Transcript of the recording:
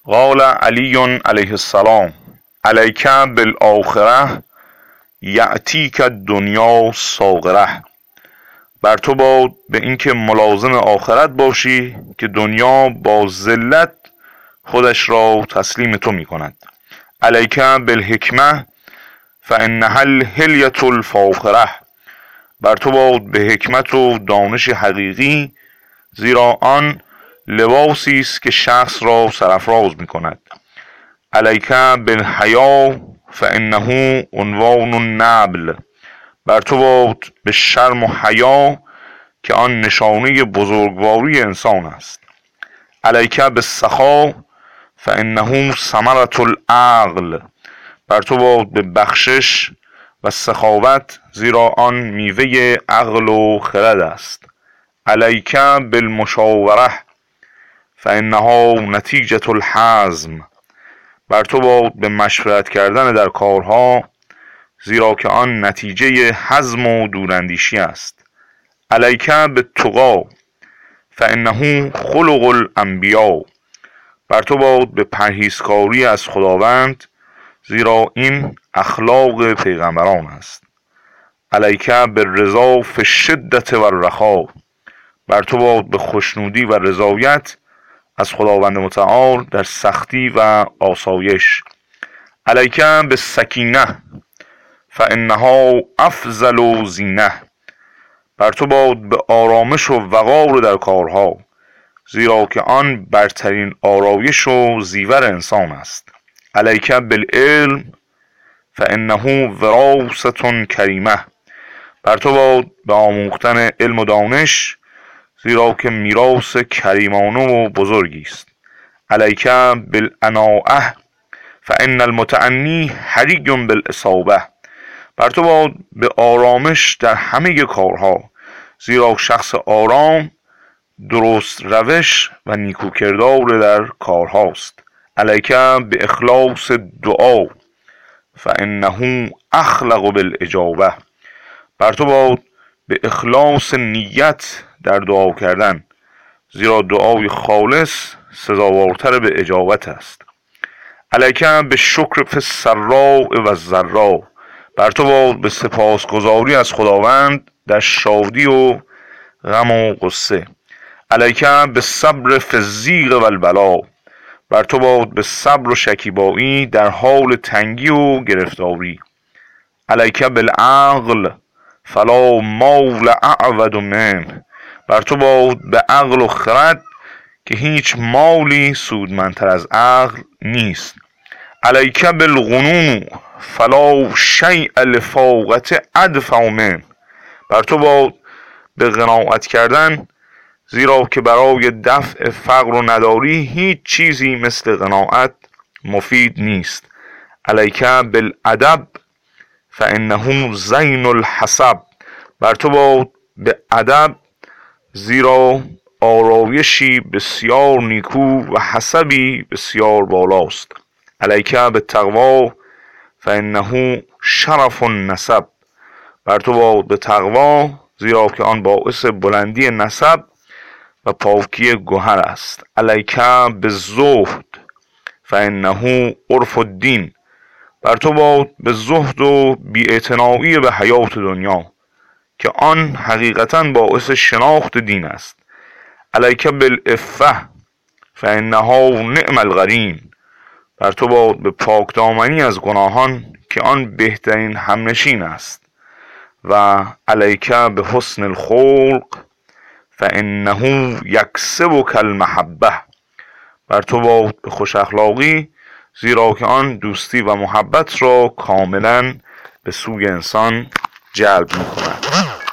قال علی علیه السلام: علیک بالآخرة یأتیک الدنیا ساغرة. بر تو باد به اینکه ملازم آخرت باشی که دنیا با ذلت خودش را تسلیم تو می کند. علیک بالحکمة فانها الحلیة الفاخرة. بر تو باد به حکمت و دانش حقیقی، زیرا آن لباسی است که شخص را سرافراز می کند. علیک بالحیا فانه عنوان النبل. بر تو باد به شرم و حیا که آن نشانه بزرگواری انسان است. علیک بالسخا فانه ثمرة العقل. بر تو باد به بخشش و سخاوت، زیرا آن میوه عقل و خرد است. علیک بالمشاوره فانها نتیجة الحزم. بر تو باد به مشورت کردن در کارها، زیرا که آن نتیجه حزم و دوراندیشی است. علیک بالتقی فانه خلق الانبیاء. بر تو باد به پرهیزکاری از خداوند، زیرا این اخلاق پیغمبران است. علیک بالرضا فی الشدة والرخاء. بر تو باد به خوشنودی و رضایت از خداوند متعال در سختی و آسایش. علیک بالسکینة فانها افضل زینة. بر تو باد به آرامش و وقار در کارها، زیرا که آن برترین آرایش و زیور انسان است. علیک بالعلم فانه وراثة کریمة. بر تو باد به آموختن علم و دانش، زیرا که میراث کریمانه و بزرگی است. علیک بالعناءة فان المتعنی حری بالاصابة. بر تو باد به آرامش در همه کارها، زیرا شخص آرام درست روش و نیکو کردار در کارهاست. علیک باخلاص دعا فانه اخلق بالاجابة. بر تو باد به اخلاص نیت در دعا کردن، زیرا دعای خالص سزاوارتر به اجابت است. علیک بالشکر فی السراء و الضراء. بر تو باد به سپاسگزاری از خداوند در شادی و غم و غصه. علیک بالصبر فی الضیق و البلاء. بر تو باد به صبر و شکیبایی در حال تنگی و گرفتاری. علیک بالعقل فلا مال اعود منه. بر تو باد به عقل و خرد که هیچ مالی سودمندتر از عقل نیست. علیک بالغنوم فلا شیء لفاقة ادفع منه. بر تو باد به قناعت کردن، زیرا که برای دفع فقر و نداری هیچ چیزی مثل قناعت مفید نیست. علیک بالادب فانه زین الحسب. بر تو باد به ادب، زیرا آرایشی بسیار نیکو و حسبی بسیار بالاست. علیک بالتقوی فانه شرف النسب. بر تو باد به تقوا، زیرا که آن باعث بلندی نسب و پاکی گوهر است. علیک بالزهد فانه عرف الدین. بر تو باد به زهد و بی‌اعتنایی به حیات دنیا، که آن حقیقتا باعث شناخت دین است. علیک بالعفة فانها نعم القرین. بر تو باد به پاکدامنی از گناهان، که آن بهترین همنشین است. و علیک بحسن الخلق فانه یکسبک المحبة. بر تو باد به خوش اخلاقی، زیرا که آن دوستی و محبت را کاملا به سوی انسان جلب می کند.